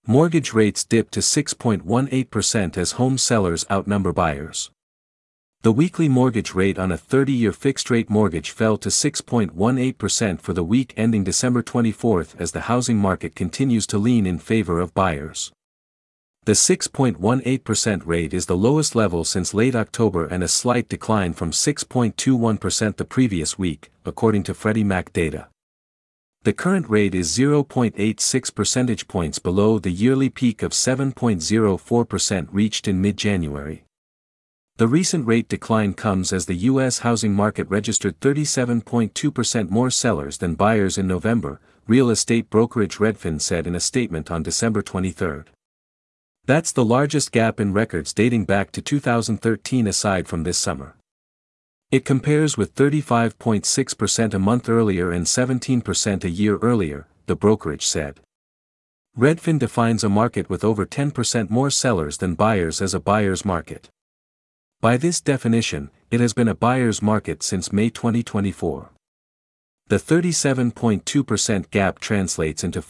Mortgage rates dipped to 6.18% as home sellers outnumber buyers. The weekly mortgage rate on a 30-year fixed-rate mortgage fell to 6.18% for the week ending December 24 as the housing market continues to lean in favor of buyers. The 6.18% rate is the lowest level since late October and a slight decline from 6.21% the previous week, according to Freddie Mac data. The current rate is 0.86 percentage points below the yearly peak of 7.04% reached in mid-January. The recent rate decline comes as the U.S. housing market registered 37.2% more sellers than buyers in November, real estate brokerage Redfin said in a statement on December 23. That's the largest gap in records dating back to 2013 aside from this summer. It compares with 35.6% a month earlier and 17% a year earlier, the brokerage said. Redfin defines a market with over 10% more sellers than buyers as a buyer's market. By this definition, it has been a buyer's market since May 2024. The 37.2% gap translates into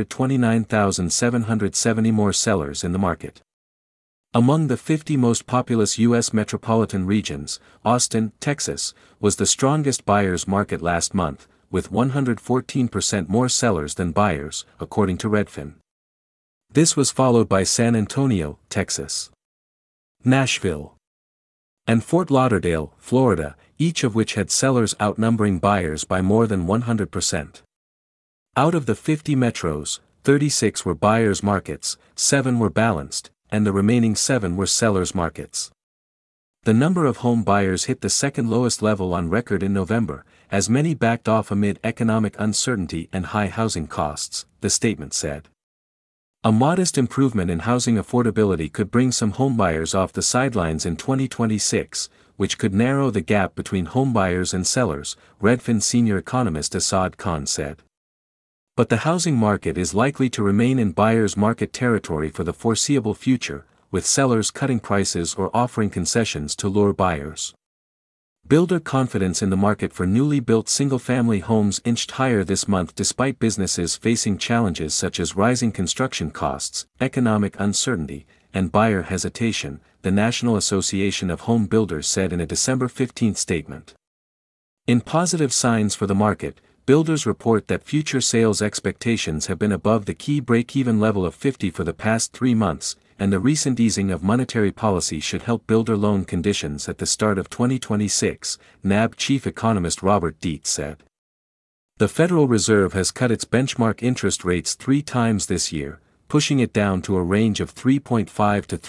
529,770 more sellers in the market. Among the 50 most populous U.S. metropolitan regions, Austin, Texas, was the strongest buyer's market last month, with 114% more sellers than buyers, according to Redfin. This was followed by San Antonio, Texas, Nashville, and Fort Lauderdale, Florida, each of which had sellers outnumbering buyers by more than 100%. Out of the 50 metros, 36 were buyers' markets, 7 were balanced, and the remaining 7 were sellers' markets. The number of home buyers hit the second lowest level on record in November, as many backed off amid economic uncertainty and high housing costs, the statement said. A modest improvement in housing affordability could bring some homebuyers off the sidelines in 2026, which could narrow the gap between homebuyers and sellers, Redfin senior economist Asad Khan said. But the housing market is likely to remain in buyer's market territory for the foreseeable future, with sellers cutting prices or offering concessions to lure buyers. Builder confidence in the market for newly built single-family homes inched higher this month despite businesses facing challenges such as rising construction costs, economic uncertainty, and buyer hesitation, the National Association of Home Builders said in a December 15 statement. In positive signs for the market, builders report that future sales expectations have been above the key break-even level of 50 for the past 3 months, and the recent easing of monetary policy should help builder loan conditions at the start of 2026, NAB chief economist Robert Dietz said. The Federal Reserve has cut its benchmark interest rates 3 times this year, pushing it down to a range of 3.5 to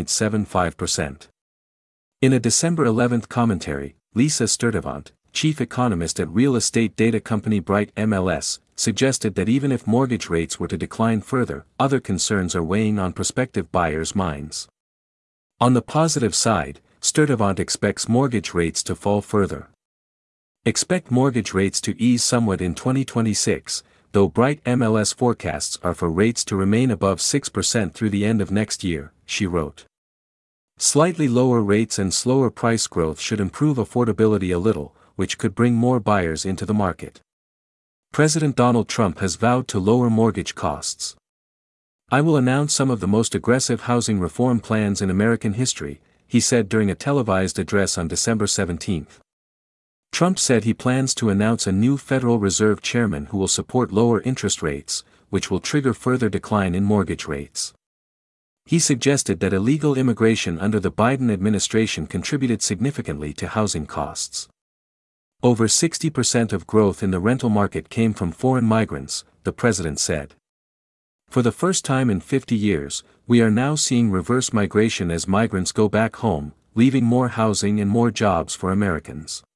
3.75%. In a December 11 commentary, Lisa Sturtevant, chief economist at real estate data company Bright MLS, suggested that even if mortgage rates were to decline further, other concerns are weighing on prospective buyers' minds. On the positive side, Sturtevant expects mortgage rates to fall further. Expect mortgage rates to ease somewhat in 2026, though Bright MLS forecasts are for rates to remain above 6% through the end of next year, she wrote. Slightly lower rates and slower price growth should improve affordability a little, which could bring more buyers into the market. President Donald Trump has vowed to lower mortgage costs. I will announce some of the most aggressive housing reform plans in American history, he said during a televised address on December 17. Trump said he plans to announce a new Federal Reserve chairman who will support lower interest rates, which will trigger further decline in mortgage rates. He suggested that illegal immigration under the Biden administration contributed significantly to housing costs. Over 60% of growth in the rental market came from foreign migrants, the president said. For the first time in 50 years, we are now seeing reverse migration as migrants go back home, leaving more housing and more jobs for Americans.